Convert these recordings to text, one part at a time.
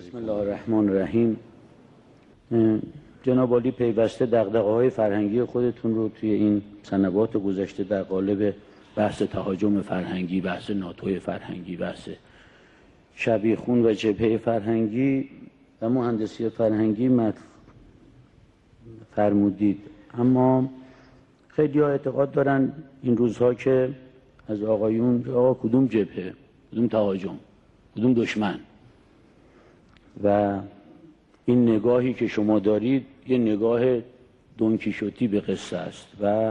بسم الله الرحمن الرحیم. جناب عالی پیوسته دغدغه‌های فرهنگی خودتون رو توی این سنوات گذشته در قالب بحث تهاجم فرهنگی، بحث ناتوی فرهنگی، بحث شبیخون و جبهه فرهنگی و مهندسی فرهنگی فرمودید. اما خیلی ها اعتقاد دارن این روزها که از آقایون کدوم جبهه، کدوم تهاجم، کدوم دشمن، و این نگاهی که شما دارید یه نگاه دونکیشوتی به قصه است و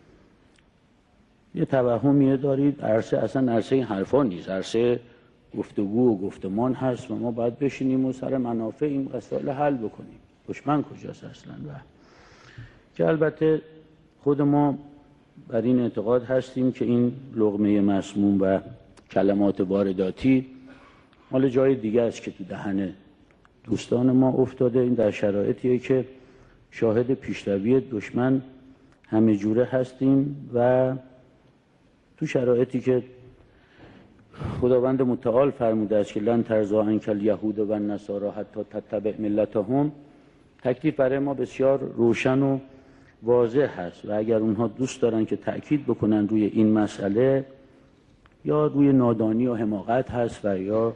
یه توهمیه دارید. عرصه اصلا عرصه این حرفا نیست، عرصه گفتگو و گفتمان هست و ما باید بشینیم و سر منافع این مسائل حل بکنیم. دشمن کجاست اصلا؟ و که البته خود ما بر این اعتقاد هستیم که این لقمه مسموم و کلمات وارداتی مال جای دیگه است که تو دهن دوستان ما افتاده. این در شرایطیه که شاهد پیشروی دشمن همه جوره هستیم و تو شرایطی که خداوند متعال فرموده است که لن ترضی عنک الیهود و النصاری حتی تتبع ملتهم، تکلیف برای ما بسیار روشن و واضح هست و اگر اونها دوست دارن که تأکید بکنن روی این مسئله، یا روی نادانی و حماقت هست و یا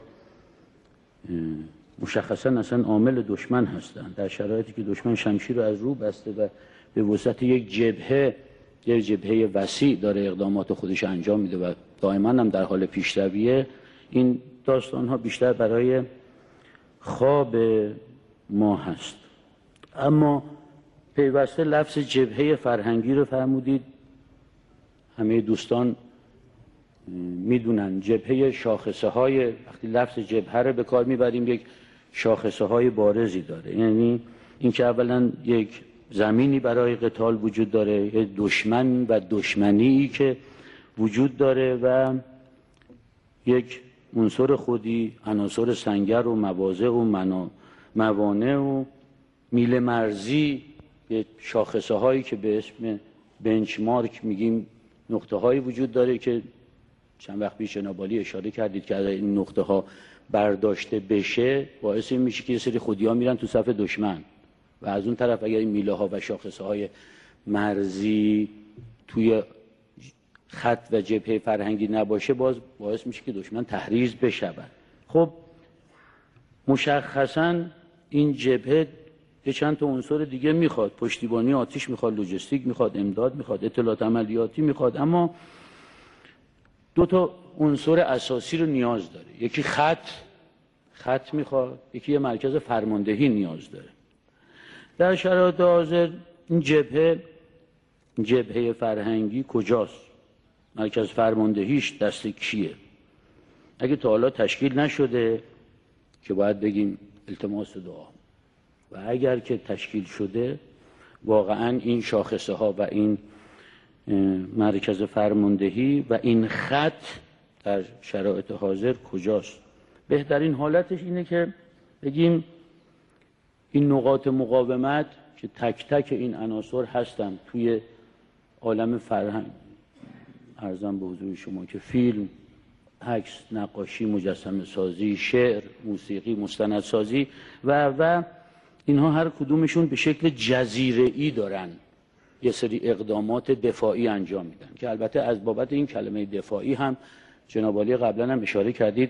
مشخصا اصلا عامل دشمن هستند، در شرایطی که دشمن شمشیر رو از رو بسته و به وسعت یک جبهه وسیع داره اقدامات خودش انجام میده و دائما هم در حال پیشرویه. این داستان ها بیشتر برای خواب ما هست. اما پیوسته لفظ جبهه فرهنگی رو فرمودید. همه دوستان میدونن جبهه شاخصه های، وقتی لفظ جبهه رو به کار میبریم یک شاخصه های بارزی داره، یعنی اینکه اولا یک زمینی برای قتال وجود داره، یک دشمن و دشمنی که وجود داره و یک عنصر خودی، عناصر سنگر و مواضع و موانع و میل مرزی، یک شاخصه هایی که به اسم بنچمارک میگیم، نقطه هایی وجود داره که چند وقت پیش جناب عالی اشاره کردید که اگر این نقطه ها برداشته بشه باعث این میشه که یه سری خودی ها میرن تو صف دشمن و از اون طرف اگر این میله ها و شاخصه های مرزی توی خط و جبهه فرهنگی نباشه باعث میشه که دشمن تحریض بشود. خب مشخصا این جبهه یه چند تا عنصر دیگه میخواد، پشتیبانی آتش میخواد، لوجستیک میخواد، امداد میخواد، اطلاعات عملیاتی میخواد، اما دو تا عنصر اساسی رو نیاز داره. یکی خط میخواد، یکی یه مرکز فرماندهی نیاز داره. در شرایط حاضر این جبهه فرهنگی کجاست؟ مرکز فرماندهیش دست کیه؟ اگه تا حالا تشکیل نشده که باید بگیم التماس دعا، و اگر که تشکیل شده واقعا این شاخصه ها و این مرکز فرماندهی و این خط در شرایط حاضر کجاست؟ بهترین حالتش اینه که بگیم این نقاط مقاومت که تک تک این عناصر هستن توی عالم فرهنگ، عرضم به حضور شما که فیلم، عکس، نقاشی، مجسمه سازی، شعر، موسیقی، مستندسازی و اینها هر کدومشون به شکل جزیره‌ای دارن یه سری اقدامات دفاعی انجام میدن که البته از بابت این کلمه دفاعی هم جناب عالی قبلا هم اشاره کردید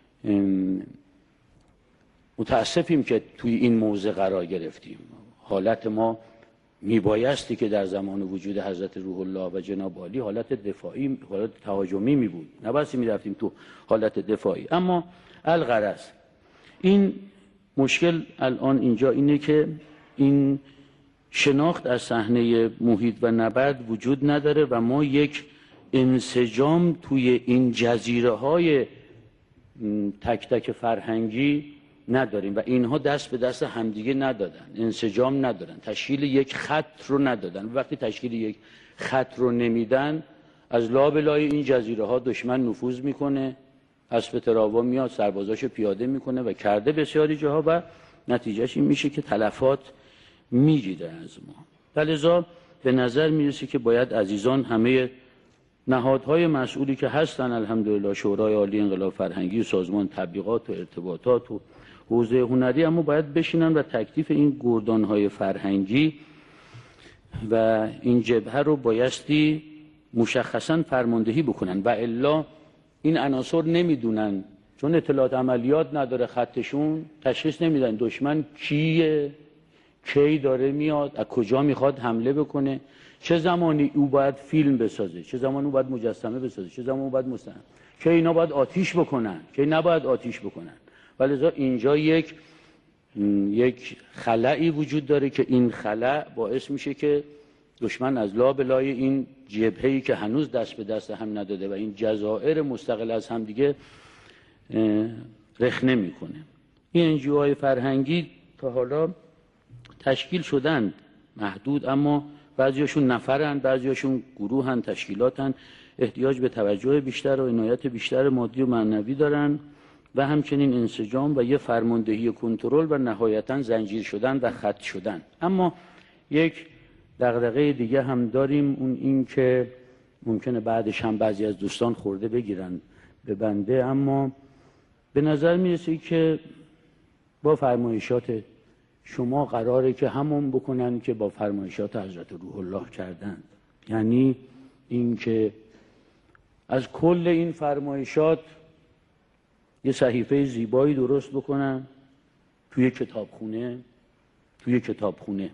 متاسفیم که توی این موضع قرار گرفتیم. حالت ما میبایستی که در زمان وجود حضرت روح الله و جناب عالی حالت دفاعی، حالت تهاجمی می بود، نبایستی میرفتیم تو حالت دفاعی. اما الغرض این مشکل الان اینجا اینه که این شناخت از صحنه محیط و نبرد وجود نداره و ما یک انسجام توی این جزیره های تک تک فرهنگی نداریم و اینها دست به دست همدیگه ندادن، انسجام ندارن، تشکیل یک خط رو ندادن. وقتی تشکیل یک خط رو نمیدن، از لابلای این جزیره ها دشمن نفوذ میکنه، اسب تراوا میاد سربازاشو پیاده میکنه و کرده بسیاری جاها و نتیجهش این میشه که تلفات میگیره از ما. لذا به نظر میرسه که باید عزیزان همه نهادهای مسئولی که هستن الحمدلله، شورای عالی انقلاب فرهنگی، سازمان تبلیغات و ارتباطات و حوزه هنری، اما باید بشینن و تکلیف این گردانهای فرهنگی و این جبهه رو بایستی مشخصا فرماندهی بکنن و الا این عناصر نمیدونن، چون اطلاعات عملیات نداره، خطشون تشخیص نمیدن دشمن کیه، کی داره میاد، از کجا میخواد حمله بکنه، چه زمانی او باید فیلم بسازه، چه زمانی او باید مجسمه بسازه، چه زمانی او باید مستند، چه اینا باید آتیش بکنن، چه نباید آتیش بکنن. ولذا اینجا یک خلایی وجود داره که این خلا باعث میشه که دشمن از لابلای این جبهه‌ای که هنوز دست به دست هم نداده و این جزائر مستقل از هم دیگه رخنه میکنه. این انجیوهای فرهنگی تا حالا تشکیل شدن محدود، اما بعضیاشون نفرن، بعضیاشون گروهن، تشکیلاتن، احتیاج به توجه بیشتر و عنایت بیشتر مادی و معنوی دارن و همچنین انسجام و یه فرماندهی کنترل و نهایتاً زنجیر شدن و خط شدن. اما یک دغدغه دیگه هم داریم، اون این که ممکنه بعدش هم بعضی از دوستان خورده بگیرن به بنده، اما به نظر میرسه که با فرمایشات شما قراره که همون بکنن که با فرمایشات حضرت روح الله کردن، یعنی این که از کل این فرمایشات یه صحیفه زیبایی درست بکنن توی کتابخونه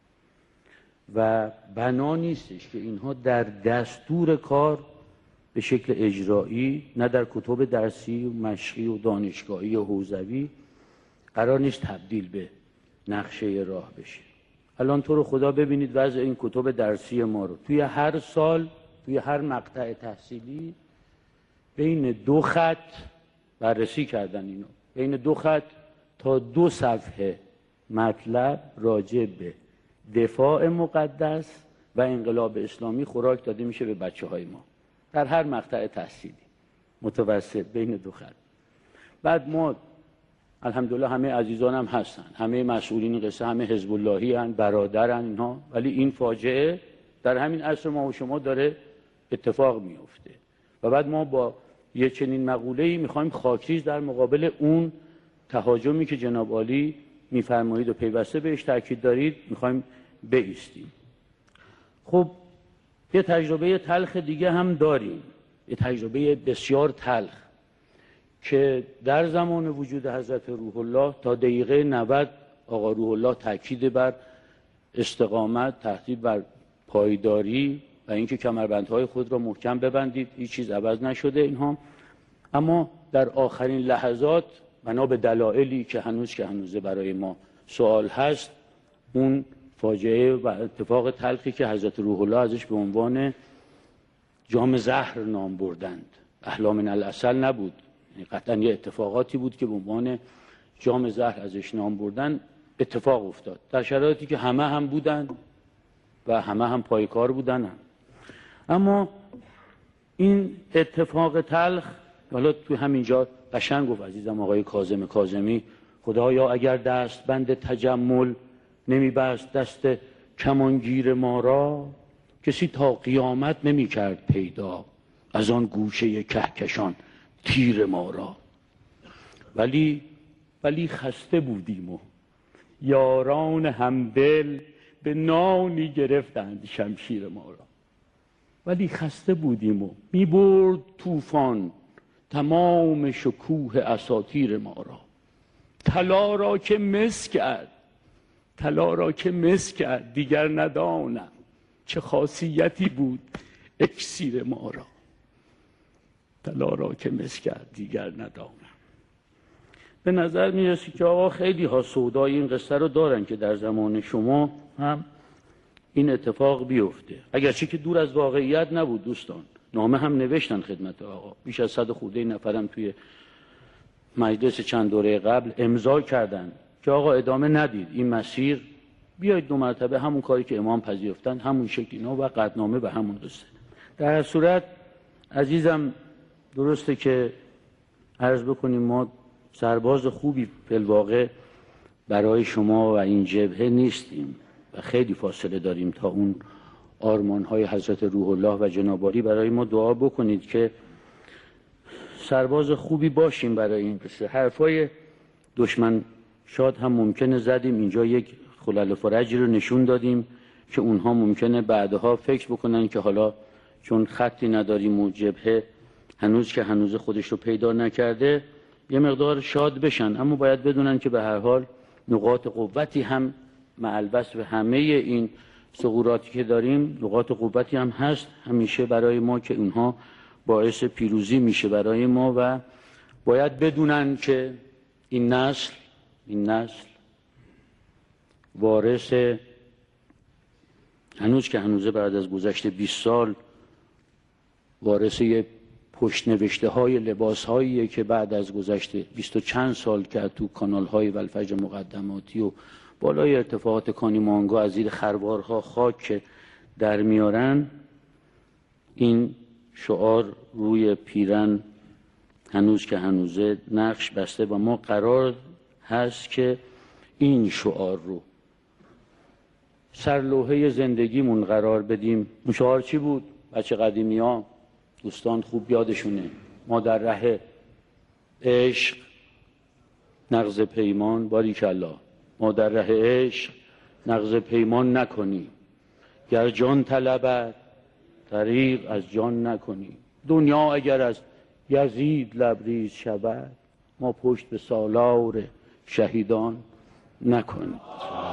و بنا نیستش که اینها در دستور کار به شکل اجرایی، نه در کتب درسی و مشقی و دانشگاهی و حوزوی، قرار نیست تبدیل به نقشه راه بشه. الان تو رو خدا ببینید وضع این کتب درسی ما رو، توی هر سال توی هر مقطع تحصیلی بین 2 خط بررسی کردن، اینو بین 2 خط تا 2 صفحه مطلب راجع به دفاع مقدس و انقلاب اسلامی خوراک داده میشه به بچه‌های ما در هر مقطع تحصیلی متوسط بین 2 خط. بعد ما الحمدلله همه عزیزانم هستن، همه مسئولین قصه، همه حزب اللهی هستن، برادرن اینها، ولی این فاجعه در همین عصر ما و شما داره اتفاق میفته و بعد ما با یه چنین مقوله‌ای میخوایم خاکریز در مقابل اون تهاجمی که جناب عالی میفرمایید و پیوسته بهش تاکید دارید میخوایم بایستیم. خب یه تجربه تلخ دیگه هم داریم، یه تجربه بسیار تلخ که در زمان وجود حضرت روح الله تا دقیقه 90 آقا روح الله تاکید بر استقامت، تاکید بر پایداری و اینکه کمربندهای خود را محکم ببندید، هیچ چیز عوض نشده اینها. اما در آخرین لحظات بنا به دلایلی که هنوز برای ما سوال هست، اون فاجعه و اتفاق تلخی که حضرت روح الله ازش به عنوان جام زهر نام بردند، احلی من العسل نبود، قطعا یه اتفاقاتی بود که به عنوان جام زهر ازش نام بردن، اتفاق افتاد در شرایطی که همه هم بودن و همه هم پایکار بودن اما این اتفاق تلخ، حالا تو همینجا قشنگ گفت عزیزم آقای کاظم کاظمی، خدایا اگر دست بند تجمل نمیبست دست کمانگیر ما را، کسی تا قیامت نمی کرد پیدا از آن گوشه کهکشان تیر ما را. ولی خسته بودیم و یاران همدل به نانی گرفتند شمشیر ما را. ولی خسته بودیم و می برد طوفان تمام شکوه اساطیر ما را. طلا را که مس کرد دیگر ندانم، چه خاصیتی بود اکسیر ما را. طلا را که مس کرد دیگر ندانم. به نظر میرسه که آقا خیلی ها سودای این قصه رو دارن که در زمان شما هم این اتفاق بیفته، اگرچه که دور از واقعیت نبود. دوستان نامه هم نوشتن خدمت آقا، بیش از 100 خورده نفرم توی مجلس چند دوره قبل امضا کردن که آقا ادامه ندید این مسیر، بیایید 2 مرتبه همون کاری که امام پذیرفتن همون شکلی و قطعنامه به همون قصه. در صورت عزیزم درسته که عرض بکنیم ما سرباز خوبی فی‌الواقع برای شما و این جبهه نیستیم و خیلی فاصله داریم تا اون آرمان‌های حضرت روح الله و جناب عالی برای ما دعا بکنید که سرباز خوبی باشیم برای این قصه. حرفای دشمن شاد هم ممکنه زدیم، اینجا یک خلل فرجی رو نشون دادیم که اونها ممکنه بعدها فکر بکنن که حالا چون خطی نداریم و جبهه هنوز خودش رو پیدا نکرده یه مقدار شاد بشن، اما باید بدونن که به هر حال نقاط قوتی هم مع الوصف همه این ثغراتی که داریم نقاط قوتی هم هست همیشه برای ما که اونها باعث پیروزی میشه برای ما و باید بدونن که این نسل وارث هنوز بعد از گذشت 20 سال وارث پشت نوشته های لباس هاییه که بعد از گذشت 20 و چند سال که تو کانال های والفجر مقدماتی و بالای ارتفاعات کانیمانگا از زیر خروارها خاک در میارن، این شعار روی پیرن هنوزه نقش بسته و ما قرار هست که این شعار رو سرلوحه زندگیمون قرار بدیم. اون شعار چی بود؟ بچه قدیمی ها دوستان خوب یادشونه. ما در ره عشق نقض پیمان، باریکالله، ما در ره عشق نقض پیمان نکنی، گر جان طلبد طریق از جان نکنی، دنیا اگر از یزید لبریز شود ما پشت به سالار شهیدان نکنیم.